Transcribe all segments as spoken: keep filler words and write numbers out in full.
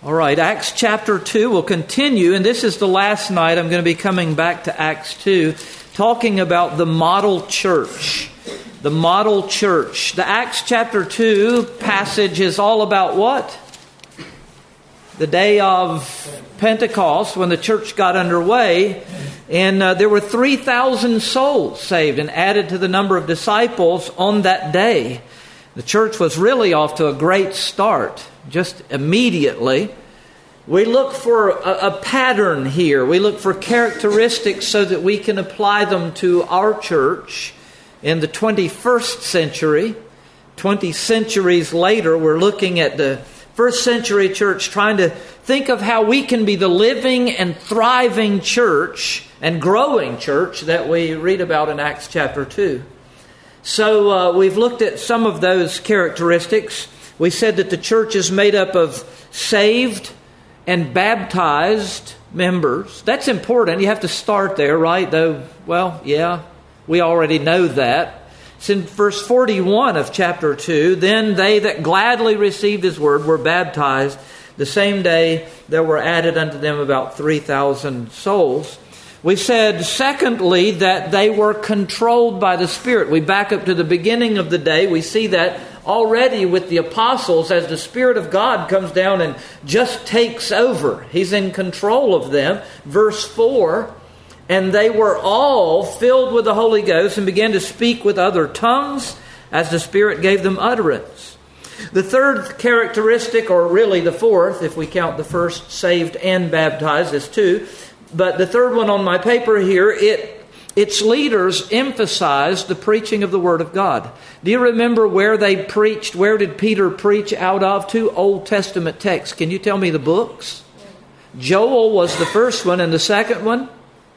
All right, Acts chapter two will continue, and this is the last night. I'm going to be coming back to Acts two, talking about the model church. The model church. The Acts chapter two passage is all about what? The day of Pentecost, when the church got underway, and uh, there were three thousand souls saved and added to the number of disciples on that day. The church was really off to a great start, just immediately. We look for a, a pattern here. We look for characteristics so that we can apply them to our church in the twenty-first century. twenty centuries later, we're looking at the first century church, trying to think of how we can be the living and thriving church and growing church that we read about in Acts chapter two. So uh, we've looked at some of those characteristics. We said that the church is made up of saved and baptized members. That's important. You have to start there, right? Though, well, yeah, we already know that. It's in verse forty-one of chapter two. Then they that gladly received his word were baptized. The same day there were added unto them about three thousand souls. We said, secondly, that they were controlled by the Spirit. We back up to the beginning of the day. We see that already with the apostles as the Spirit of God comes down and just takes over. He's in control of them. Verse four, and they were all filled with the Holy Ghost and began to speak with other tongues as the Spirit gave them utterance. The third characteristic, or really the fourth, if we count the first, saved and baptized, as two. But the third one on my paper here, it its leaders emphasized the preaching of the Word of God. Do you remember where they preached? Where did Peter preach out of? Two Old Testament texts. Can you tell me the books? Joel was the first one, and the second one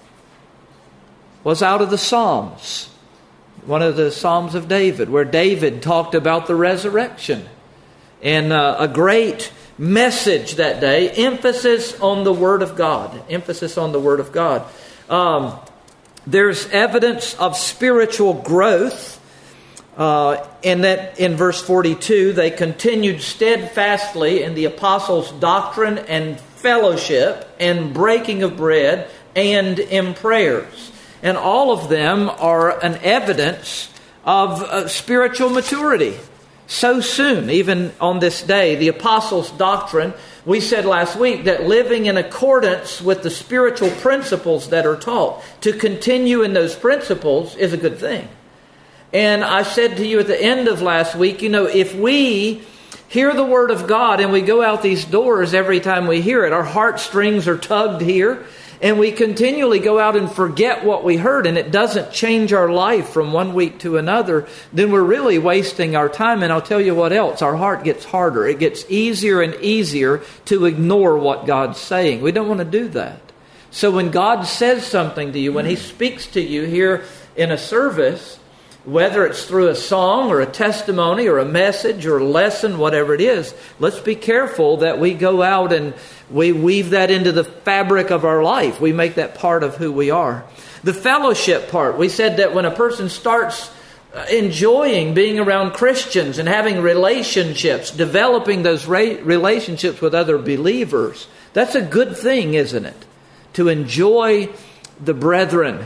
was out of the Psalms. One of the Psalms of David, where David talked about the resurrection. And uh, a great message that day, emphasis on the Word of God. Emphasis on the Word of God. Um, there's evidence of spiritual growth. Uh, in that, in verse forty-two, they continued steadfastly in the apostles' doctrine and fellowship and breaking of bread and in prayers. And all of them are an evidence of uh, spiritual maturity. So soon, even on this day, the apostles' doctrine, we said last week that living in accordance with the spiritual principles that are taught, to continue in those principles is a good thing. And I said to you at the end of last week, you know, if we hear the Word of God and we go out these doors every time we hear it, our heartstrings are tugged here, and we continually go out and forget what we heard, and it doesn't change our life from one week to another, then we're really wasting our time. And I'll tell you what else, our heart gets harder. It gets easier and easier to ignore what God's saying. We don't want to do that. So when God says something to you, when He speaks to you here in a service, whether it's through a song or a testimony or a message or a lesson, whatever it is, let's be careful that we go out and we weave that into the fabric of our life. We make that part of who we are. The fellowship part, we said that when a person starts enjoying being around Christians and having relationships, developing those relationships with other believers, that's a good thing, isn't it? To enjoy the brethren.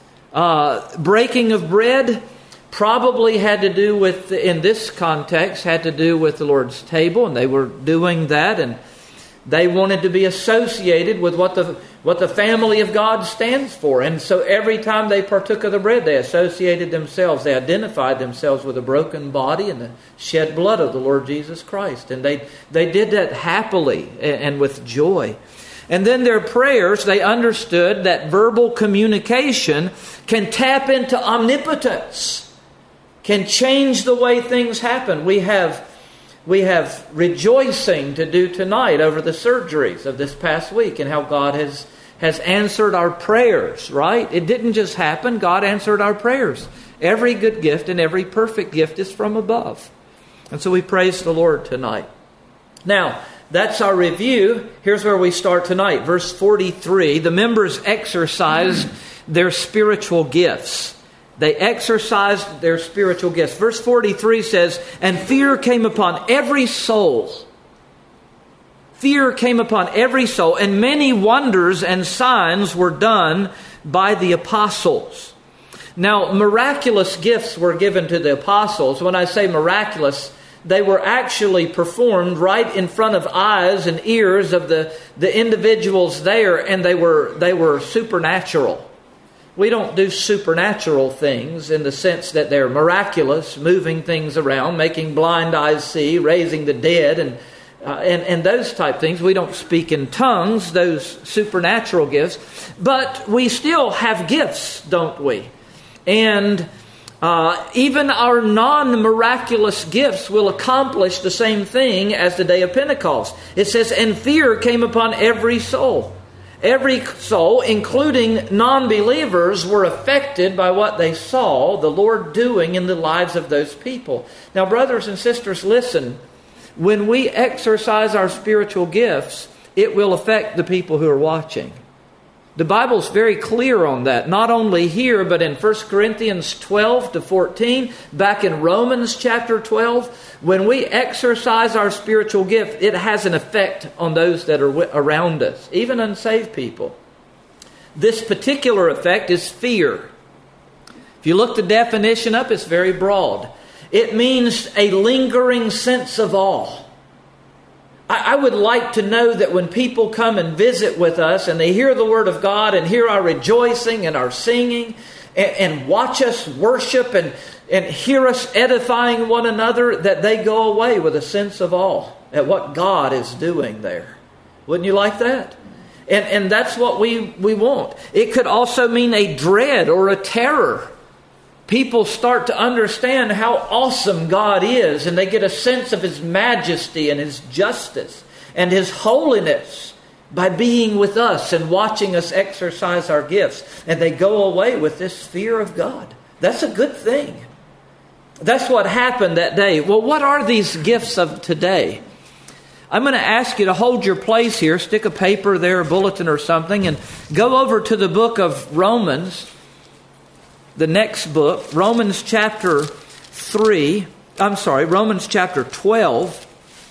Uh, breaking of bread probably had to do with, in this context, had to do with the Lord's table, and they were doing that, and they wanted to be associated with what the what the family of God stands for. And so every time they partook of the bread, they associated themselves, they identified themselves with the broken body and the shed blood of the Lord Jesus Christ. And they, they did that happily and with joy. And then their prayers, they understood that verbal communication can tap into omnipotence, can change the way things happen. We have we have rejoicing to do tonight over the surgeries of this past week and how God has, has answered our prayers, right? It didn't just happen. God answered our prayers. Every good gift and every perfect gift is from above. And so we praise the Lord tonight. Now, that's our review. Here's where we start tonight. Verse forty-three, the members exercised their spiritual gifts. They exercised their spiritual gifts. Verse forty-three says, and fear came upon every soul. fear came upon every soul, and many wonders and signs were done by the apostles. Now, miraculous gifts were given to the apostles. When I say miraculous, they were actually performed right in front of eyes and ears of the, the individuals there, and they were they were supernatural. We don't do supernatural things in the sense that they're miraculous, moving things around, making blind eyes see, raising the dead, and uh, and, and those type things. We don't speak in tongues, those supernatural gifts. But we still have gifts, don't we? And uh, even our non-miraculous gifts will accomplish the same thing as the day of Pentecost. It says, and fear came upon every soul. Every soul, including non-believers, were affected by what they saw the Lord doing in the lives of those people. Now, brothers and sisters, listen. When we exercise our spiritual gifts, it will affect the people who are watching. The Bible's very clear on that, not only here, but in First Corinthians twelve to fourteen, back in Romans chapter twelve. When we exercise our spiritual gift, it has an effect on those that are around us, even unsaved people. This particular effect is fear. If you look the definition up, it's very broad. It means a lingering sense of awe. I would like to know that when people come and visit with us and they hear the Word of God and hear our rejoicing and our singing and, and watch us worship and, and hear us edifying one another, that they go away with a sense of awe at what God is doing there. Wouldn't you like that? And, and that's what we, we want. It could also mean a dread or a terror. People start to understand how awesome God is, and they get a sense of His majesty and His justice and His holiness by being with us and watching us exercise our gifts. And they go away with this fear of God. That's a good thing. That's what happened that day. Well, what are these gifts of today? I'm going to ask you to hold your place here, stick a paper there, a bulletin or something, and go over to the book of Romans. The next book, Romans chapter three, I'm sorry, Romans chapter twelve.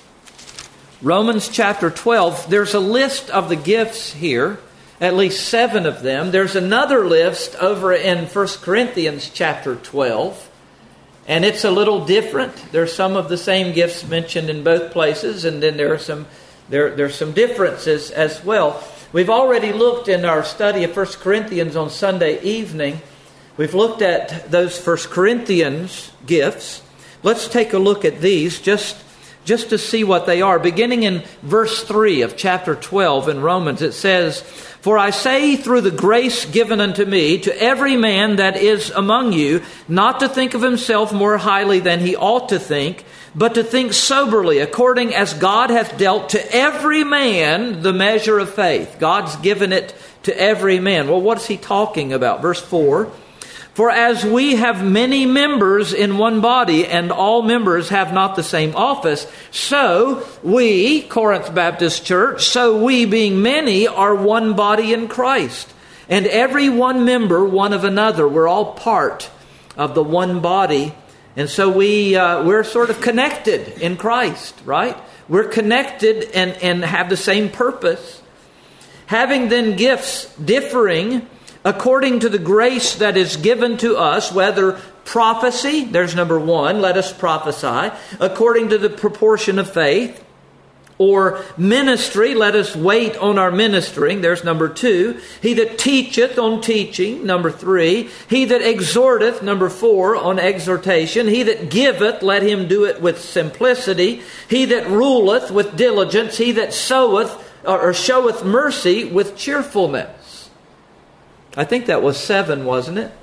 Romans chapter twelve, there's a list of the gifts here, at least seven of them. There's another list over in First Corinthians chapter twelve, and it's a little different. There's some of the same gifts mentioned in both places, and then there are some there there's some differences as well. We've already looked in our study of First Corinthians on Sunday evening. We've looked at those First Corinthians gifts. Let's take a look at these just, just to see what they are. Beginning in verse three of chapter twelve in Romans, it says, for I say through the grace given unto me to every man that is among you, not to think of himself more highly than he ought to think, but to think soberly, according as God hath dealt to every man the measure of faith. God's given it to every man. Well, what's he talking about? Verse four. For as we have many members in one body, and all members have not the same office, so we, Corinth Baptist Church, so we being many are one body in Christ, and every one member one of another. We're all part of the one body, and so we, uh, we're sort of connected in Christ, right? We're connected and, and have the same purpose. Having then gifts differing according to the grace that is given to us, whether prophecy, there's number one, let us prophesy, according to the proportion of faith, or ministry, let us wait on our ministering, there's number two. He that teacheth on teaching, number three. He that exhorteth, number four, on exhortation. He that giveth, let him do it with simplicity. He that ruleth with diligence. He that soweth or showeth mercy with cheerfulness. I think that was seven, wasn't it?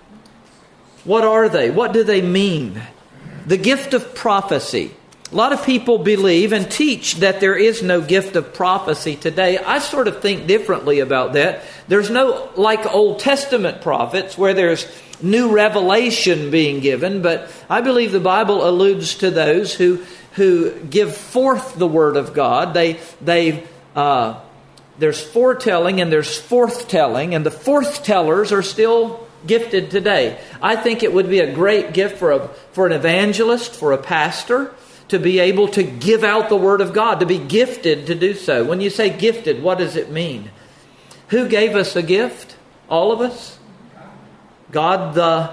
What are they? What do they mean? The gift of prophecy. A lot of people believe and teach that there is no gift of prophecy today. I sort of think differently about that. There's no, like Old Testament prophets, where there's new revelation being given, but I believe the Bible alludes to those who who give forth the Word of God. They they uh There's foretelling and there's forthtelling, and the forthtellers are still gifted today. I think it would be a great gift for a for an evangelist, for a pastor, to be able to give out the Word of God, to be gifted to do so. When you say gifted, what does it mean? Who gave us a gift? All of us? God the...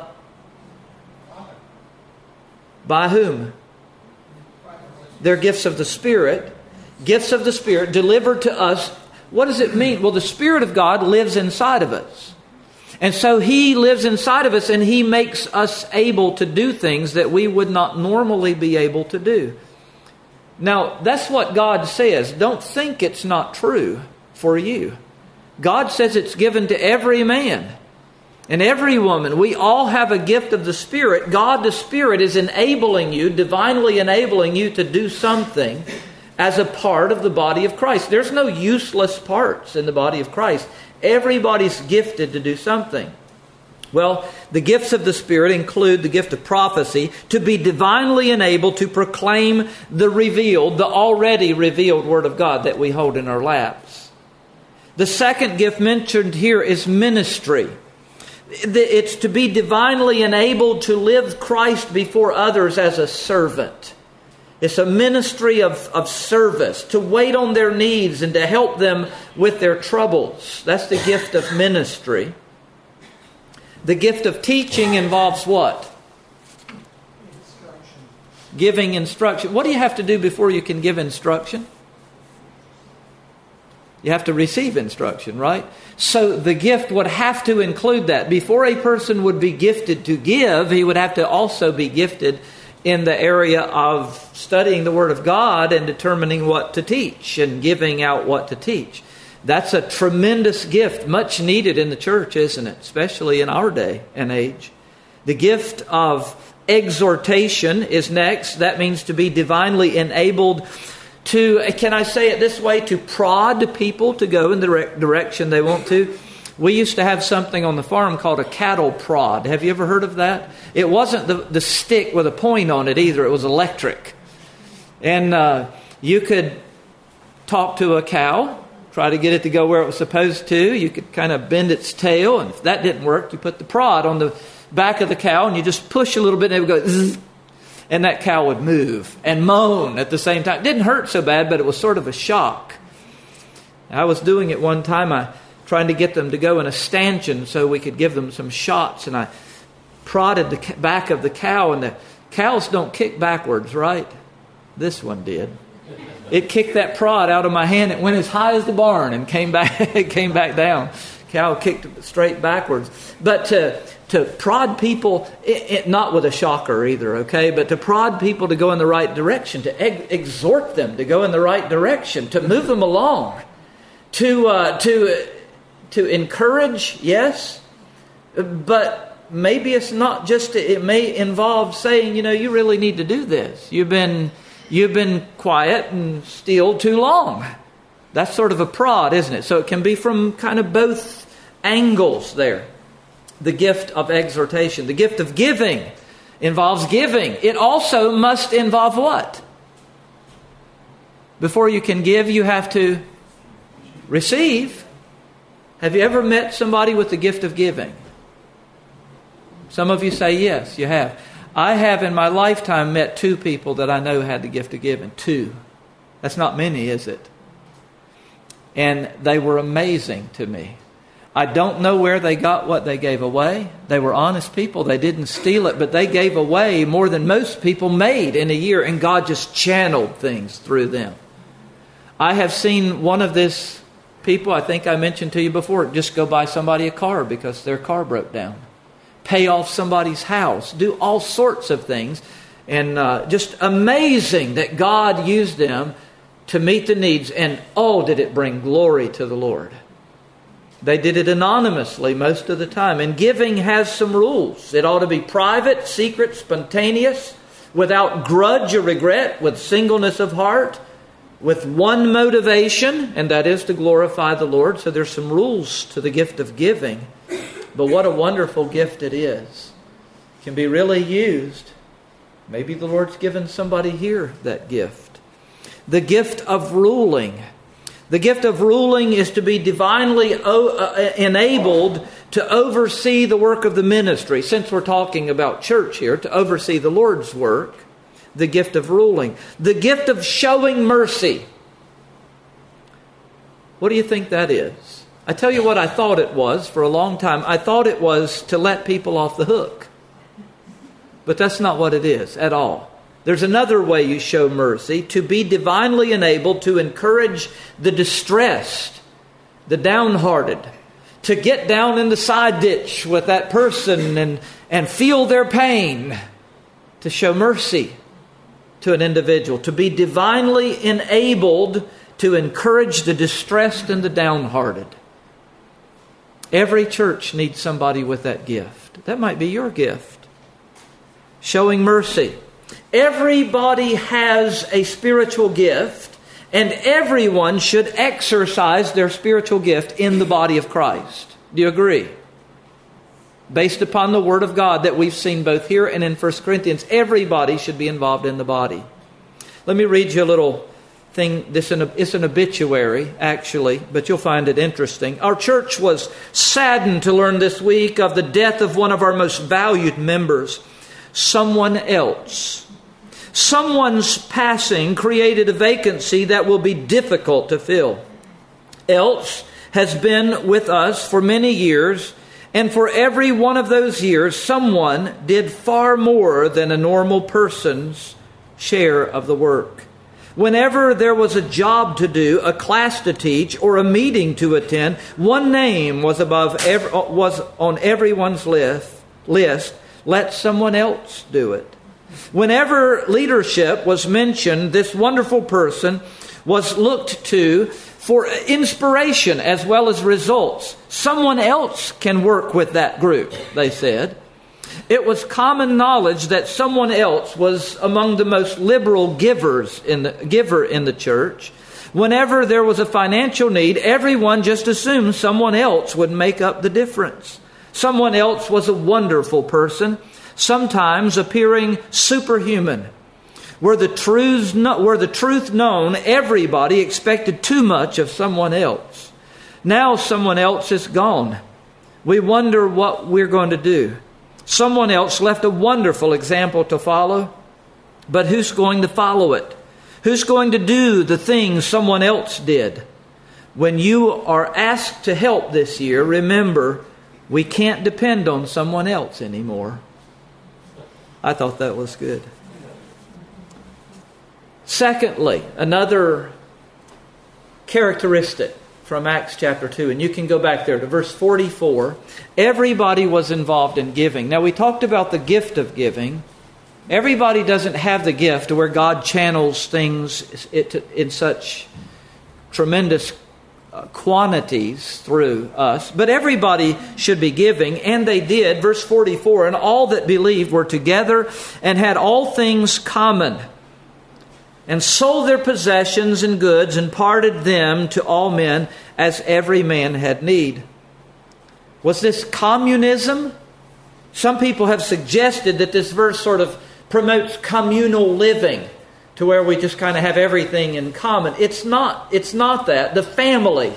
By whom? They're gifts of the Spirit. Gifts of the Spirit delivered to us. What does it mean? Well, the Spirit of God lives inside of us. And so He lives inside of us, and He makes us able to do things that we would not normally be able to do. Now, that's what God says. Don't think it's not true for you. God says it's given to every man and every woman. We all have a gift of the Spirit. God the Spirit is enabling you, divinely enabling you to do something as a part of the body of Christ. There's no useless parts in the body of Christ. Everybody's gifted to do something. Well, the gifts of the Spirit include the gift of prophecy, to be divinely enabled to proclaim the revealed, the already revealed Word of God that we hold in our laps. The second gift mentioned here is ministry. It's to be divinely enabled to live Christ before others as a servant. It's a ministry of, of service, to wait on their needs and to help them with their troubles. That's the gift of ministry. The gift of teaching involves what? Instruction. Giving instruction. What do you have to do before you can give instruction? You have to receive instruction, right? So the gift would have to include that. Before a person would be gifted to give, he would have to also be gifted in the area of studying the Word of God and determining what to teach and giving out what to teach. That's a tremendous gift, much needed in the church, isn't it? Especially in our day and age. The gift of exhortation is next. That means to be divinely enabled to, can I say it this way, to prod people to go in the direction they want to. We used to have something on the farm called a cattle prod. Have you ever heard of that? It wasn't the, the stick with a point on it either. It was electric. And uh, you could talk to a cow, try to get it to go where it was supposed to. You could kind of bend its tail. And if that didn't work, you put the prod on the back of the cow and you just push a little bit and it would go zzz, and that cow would move and moan at the same time. It didn't hurt so bad, but it was sort of a shock. I was doing it one time. I trying to get them to go in a stanchion so we could give them some shots. And I prodded the back of the cow, and the cows don't kick backwards, right? This one did. It kicked that prod out of my hand. It went as high as the barn and came back it came back down. Cow kicked straight backwards. But to, to prod people, it, it, not with a shocker either, okay? But to prod people to go in the right direction, to ex- exhort them to go in the right direction, to move them along, to uh, to... To encourage, yes, but maybe it's not just, it may involve saying, you know, you really need to do this. You've been you've been quiet and still too long. That's sort of a prod, isn't it? So it can be from kind of both angles there. The gift of exhortation. The gift of giving involves giving. It also must involve what? Before you can give, you have to receive. Have you ever met somebody with the gift of giving? Some of you say yes, you have. I have in my lifetime met two people that I know had the gift of giving. Two. That's not many, is it? And they were amazing to me. I don't know where they got what they gave away. They were honest people. They didn't steal it, but they gave away more than most people made in a year, and God just channeled things through them. I have seen one of this people, I think I mentioned to you before, just go buy somebody a car because their car broke down. Pay off somebody's house. Do all sorts of things. And uh, just amazing that God used them to meet the needs. And oh, did it bring glory to the Lord. They did it anonymously most of the time. And giving has some rules. It ought to be private, secret, spontaneous, without grudge or regret, with singleness of heart, with one motivation, and that is to glorify the Lord. So there's some rules to the gift of giving. But what a wonderful gift it is. It can be really used. Maybe the Lord's given somebody here that gift. The gift of ruling. The gift of ruling is to be divinely enabled to oversee the work of the ministry. Since we're talking about church here, to oversee the Lord's work. the gift of ruling, the gift of showing mercy. What do you think that is? I tell you what I thought it was for a long time. I thought it was to let people off the hook. But that's not what it is at all. There's another way you show mercy, to be divinely enabled to encourage the distressed, the downhearted, to get down in the side ditch with that person and, and feel their pain, to show mercy to an individual, to be divinely enabled to encourage the distressed and the downhearted. Every church needs somebody with that gift. That might be your gift. Showing mercy. Everybody has a spiritual gift, and everyone should exercise their spiritual gift in the body of Christ. Do you agree? Based upon the Word of God that we've seen both here and in First Corinthians, everybody should be involved in the body. Let me read you a little thing. This is an obituary, actually, but you'll find it interesting. Our church was saddened to learn this week of the death of one of our most valued members. Someone else. Someone's passing created a vacancy that will be difficult to fill. Else has been with us for many years, and for every one of those years, someone did far more than a normal person's share of the work. Whenever there was a job to do, a class to teach, or a meeting to attend, one name was above every, was on everyone's list. List. Let someone else do it. Whenever leadership was mentioned, this wonderful person was looked to for inspiration as well as results. Someone else can work with that group, they said. It was common knowledge that someone else was among the most liberal givers in the giver in the church. Whenever there was a financial need, everyone just assumed someone else would make up the difference. Someone else was a wonderful person, sometimes appearing superhuman. Were the truths no, were the truth known, everybody expected too much of someone else. Now someone else is gone. We wonder what we're going to do. Someone else left a wonderful example to follow, but who's going to follow it? Who's going to do the things someone else did? When you are asked to help this year, remember, we can't depend on someone else anymore. I thought that was good. Secondly, another characteristic from Acts chapter two, and you can go back there to verse forty-four. Everybody was involved in giving. Now, we talked about the gift of giving. Everybody doesn't have the gift where God channels things in such tremendous quantities through us. But everybody should be giving, and they did. Verse forty-four, and all that believed were together and had all things common, and sold their possessions and goods and parted them to all men as every man had need. Was this communism? Some people have suggested that this verse sort of promotes communal living, to where we just kind of have everything in common. It's not, it's not that. The family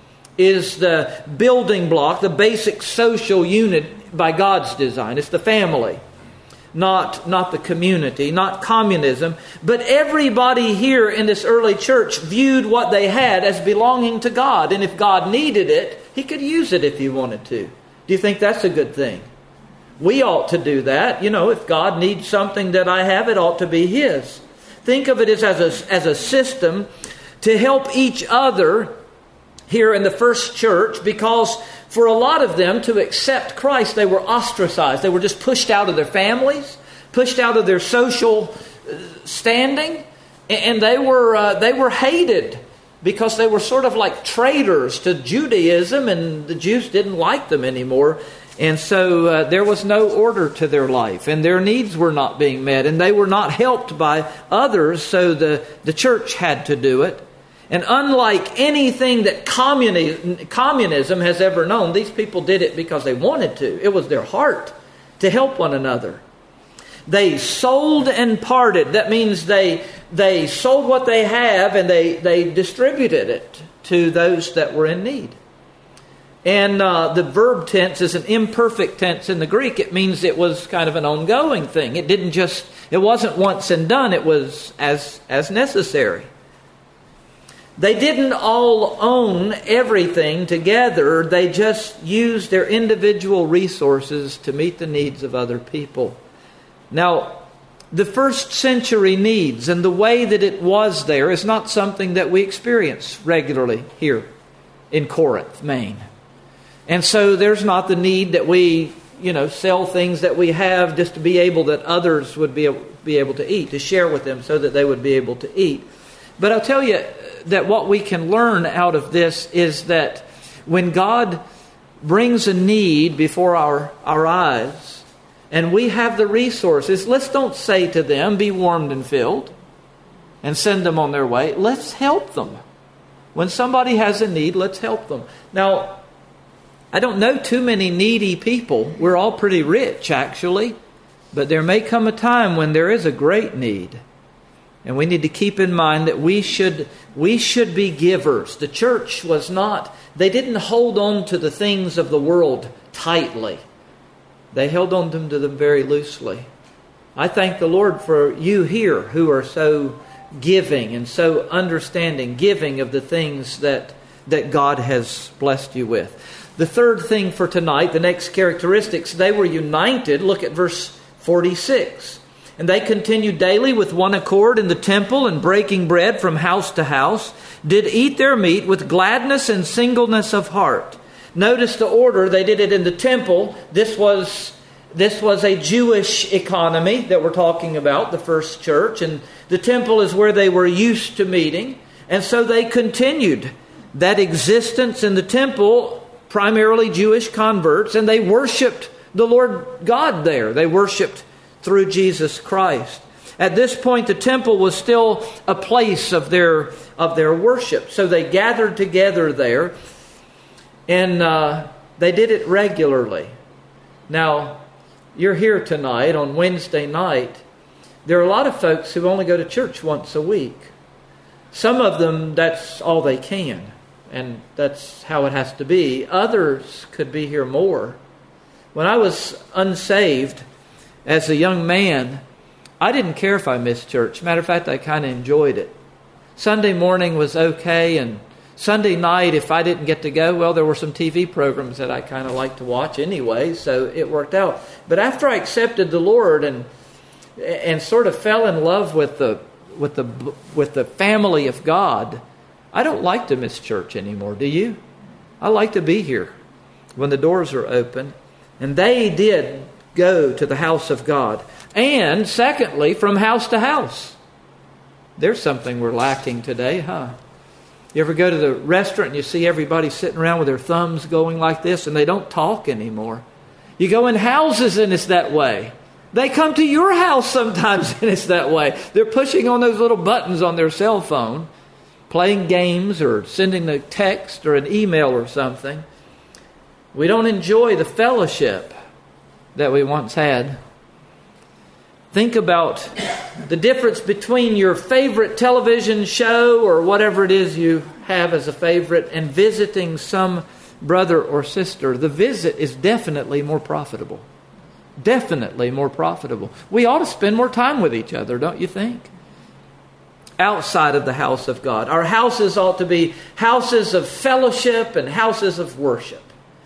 is the building block, the basic social unit by God's design. It's the family, not, not the community, not communism. But everybody here in this early church viewed what they had as belonging to God. And if God needed it, He could use it if He wanted to. Do you think that's a good thing? We ought to do that. You know, if God needs something that I have, it ought to be His. Think of it as, as, a, as a system to help each other here in the first church, because for a lot of them to accept Christ, they were ostracized. They were just pushed out of their families, pushed out of their social standing, and they were uh, they were hated because they were sort of like traitors to Judaism, and the Jews didn't like them anymore. And so uh, there was no order to their life, and their needs were not being met, and they were not helped by others, so the, the church had to do it. And unlike anything that communi- communism has ever known, these people did it because they wanted to. It was their heart to help one another. They sold and parted. That means they they sold what they have, and they, they distributed it to those that were in need. And uh, the verb tense is an imperfect tense in the Greek. It means it was kind of an ongoing thing. It didn't just, it wasn't once and done. It was as as necessary. They didn't all own everything together. They just used their individual resources to meet the needs of other people. Now, the first century needs and the way that it was there is not something that we experience regularly here in Corinth, Maine. And so there's not the need that we, you know, sell things that we have just to be able that others would be able, be able to eat, to share with them so that they would be able to eat. But I'll tell you that what we can learn out of this is that when God brings a need before our, our eyes and we have the resources, let's don't say to them, be warmed and filled and send them on their way. Let's help them. When somebody has a need, let's help them. Now, I don't know too many needy people. We're all pretty rich, actually. But there may come a time when there is a great need. And we need to keep in mind that we should we should be givers. The church was not, they didn't hold on to the things of the world tightly. They held on to them very loosely. I thank the Lord for you here who are so giving and so understanding, giving of the things that, that God has blessed you with. The third thing for tonight, the next characteristics, they were united. Look at verse forty-six. And they continued daily with one accord in the temple and breaking bread from house to house, did eat their meat with gladness and singleness of heart. Notice the order. They did it in the temple. This was, this was a Jewish economy that we're talking about, the first church. And the temple is where they were used to meeting. And so they continued that existence in the temple, primarily Jewish converts, and they worshiped the Lord God there. They worshiped through Jesus Christ. At this point, the temple was still a place of their of their worship. So they gathered together there, and uh, they did it regularly. Now, you're here tonight on Wednesday night. There are a lot of folks who only go to church once a week. Some of them, that's all they can. And that's how it has to be. Others could be here more. When I was unsaved as a young man, I didn't care if I missed church. Matter of fact, I kind of enjoyed it. Sunday morning was okay, and Sunday night, if I didn't get to go, well, there were some T V programs that I kind of liked to watch anyway, so it worked out. But after I accepted the Lord and and sort of fell in love with the with the with the family of God, I don't like to miss church anymore, do you? I like to be here when the doors are open. And they did go to the house of God. And secondly, from house to house. There's something we're lacking today, huh? You ever go to the restaurant and you see everybody sitting around with their thumbs going like this and they don't talk anymore? You go in houses and it's that way. They come to your house sometimes and it's that way. They're pushing on those little buttons on their cell phone, playing games or sending a text or an email or something. We don't enjoy the fellowship that we once had. Think about the difference between your favorite television show or whatever it is you have as a favorite and visiting some brother or sister. The visit is definitely more profitable. Definitely more profitable. We ought to spend more time with each other, don't you think? Outside of the house of God. Our houses ought to be houses of fellowship and houses of worship.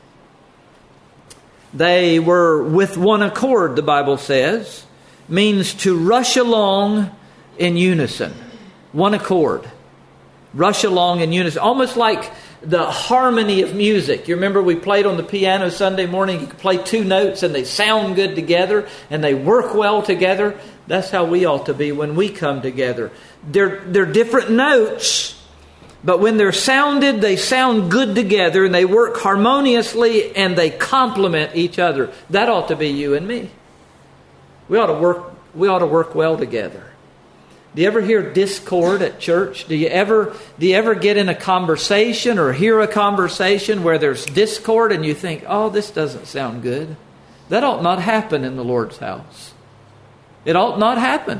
They were with one accord, the Bible says, means to rush along in unison. One accord. Rush along in unison. Almost like the harmony of music. You remember we played on the piano Sunday morning. You could play two notes and they sound good together and they work well together. That's how we ought to be when we come together. They're, they're different notes, but when they're sounded, they sound good together and they work harmoniously and they complement each other. That ought to be you and me. We ought to work, we ought to work well together. Do you ever hear discord at church? Do you ever do you ever get in a conversation or hear a conversation where there's discord and you think, oh, this doesn't sound good? That ought not happen in the Lord's house. It ought not happen.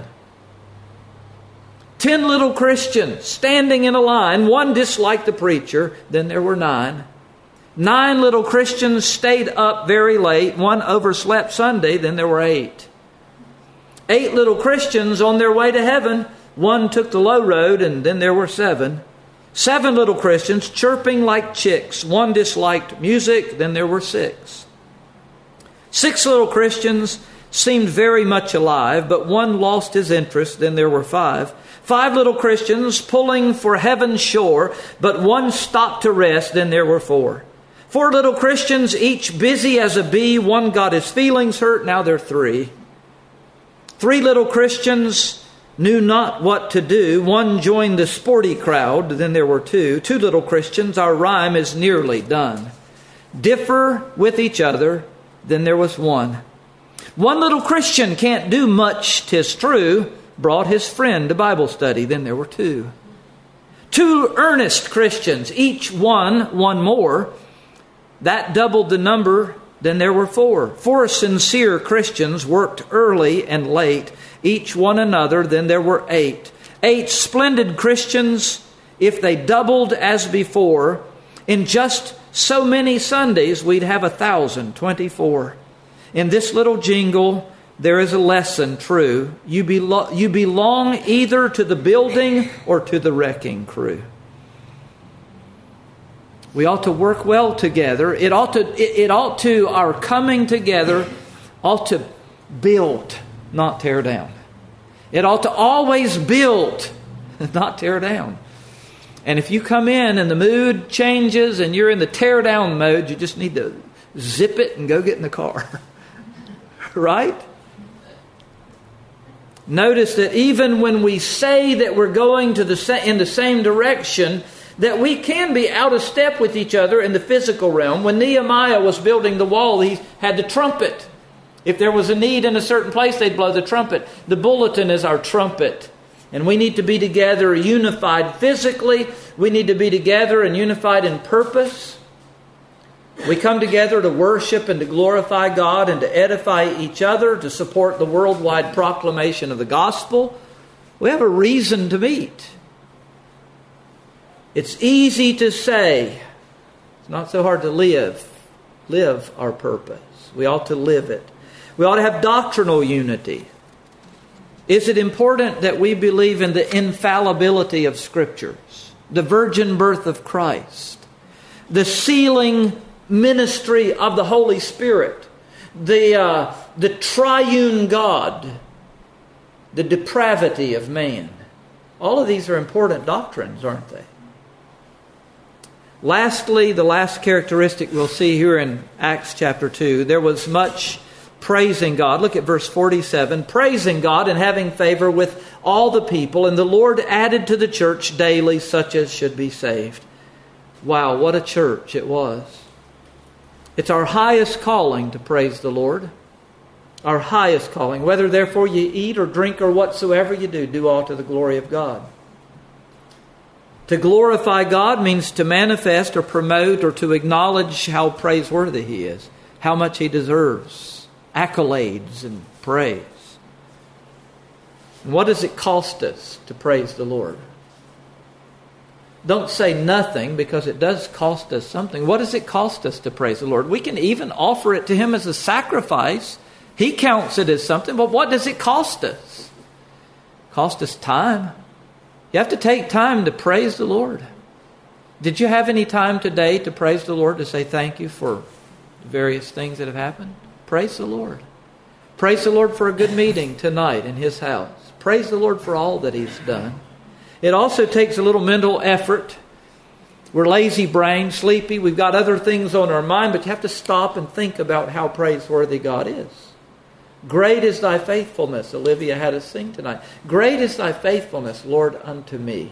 Ten little Christians standing in a line. One disliked the preacher. Then there were nine. Nine little Christians stayed up very late. One overslept Sunday, then there were eight. Eight little Christians on their way to heaven. One took the low road, and then there were seven. Seven little Christians chirping like chicks. One disliked music, then there were six. Six little Christians seemed very much alive, but one lost his interest, then there were five. Five little Christians pulling for heaven's shore, but one stopped to rest, then there were four. Four little Christians, each busy as a bee. One got his feelings hurt, now there are three. Three little Christians knew not what to do. One joined the sporty crowd, then there were two. Two little Christians, our rhyme is nearly done. Differ with each other, then there was one. One little Christian can't do much, 'tis true. Brought his friend to Bible study, then there were two. Two earnest Christians, each one, one more. That doubled the number, then there were four. Four sincere Christians worked early and late, each one another, then there were eight. Eight splendid Christians, if they doubled as before, in just so many Sundays we'd have a thousand, twenty-four. In this little jingle, there is a lesson true. You, belo- you belong either to the building or to the wrecking crew. We ought to work well together. It ought to, it, it ought to, our coming together ought to build, not tear down. It ought to always build, not tear down. And if you come in and the mood changes and you're in the tear down mode, you just need to zip it and go get in the car. Right? Notice that even when we say that we're going to the sa- in the same direction, that we can be out of step with each other in the physical realm. When Nehemiah was building the wall, he had the trumpet. If there was a need in a certain place, they'd blow the trumpet. The bulletin is our trumpet. And we need to be together unified physically. We need to be together and unified in purpose. We come together to worship and to glorify God and to edify each other, to support the worldwide proclamation of the gospel. We have a reason to meet. It's easy to say. It's not so hard to live. Live our purpose. We ought to live it. We ought to have doctrinal unity. Is it important that we believe in the infallibility of Scriptures, the virgin birth of Christ, the sealing ministry of the Holy Spirit, the uh, the triune God, the depravity of man? All of these are important doctrines, aren't they? Lastly, the last characteristic we'll see here in Acts chapter two, there was much praising God. Look at verse forty-seven. Praising God and having favor with all the people, and the Lord added to the church daily such as should be saved. Wow, what a church it was. It's our highest calling to praise the Lord. Our highest calling. Whether therefore you eat or drink or whatsoever you do, do all to the glory of God. To glorify God means to manifest or promote or to acknowledge how praiseworthy He is, how much He deserves accolades and praise. And what does it cost us to praise the Lord? Don't say nothing, because it does cost us something. What does it cost us to praise the Lord? We can even offer it to Him as a sacrifice. He counts it as something, but what does it cost us? It costs us time. You have to take time to praise the Lord. Did you have any time today to praise the Lord, to say thank you for the various things that have happened? Praise the Lord. Praise the Lord for a good meeting tonight in His house. Praise the Lord for all that He's done. It also takes a little mental effort. We're lazy brain, sleepy. We've got other things on our mind, but you have to stop and think about how praiseworthy God is. Great is thy faithfulness, Olivia had us sing tonight. Great is thy faithfulness, Lord, unto me.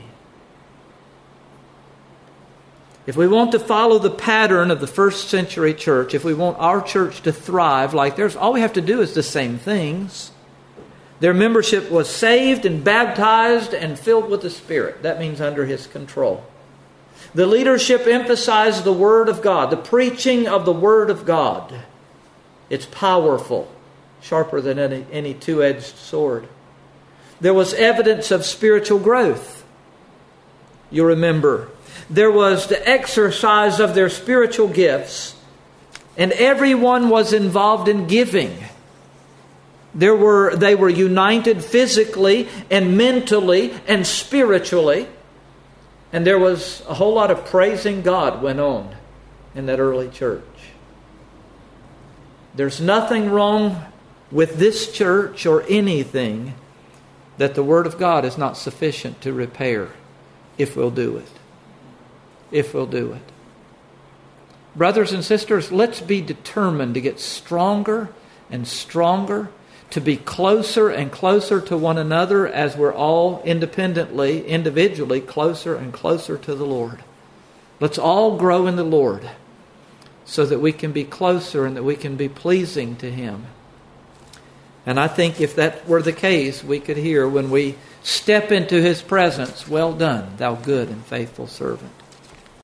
If we want to follow the pattern of the first century church, if we want our church to thrive like theirs, all we have to do is the same things. Their membership was saved and baptized and filled with the Spirit. That means under His control. The leadership emphasized the Word of God, the preaching of the Word of God. It's powerful, sharper than any, any two-edged sword. There was evidence of spiritual growth. You remember, there was the exercise of their spiritual gifts, and everyone was involved in giving. There were, they were united physically and mentally and spiritually. And there was a whole lot of praising God went on in that early church. There's nothing wrong with this church or anything that the Word of God is not sufficient to repair if we'll do it. If we'll do it. Brothers and sisters, let's be determined to get stronger and stronger, to be closer and closer to one another as we're all independently, individually, closer and closer to the Lord. Let's all grow in the Lord so that we can be closer and that we can be pleasing to Him. And I think if that were the case, we could hear when we step into His presence, "Well done, thou good and faithful servant."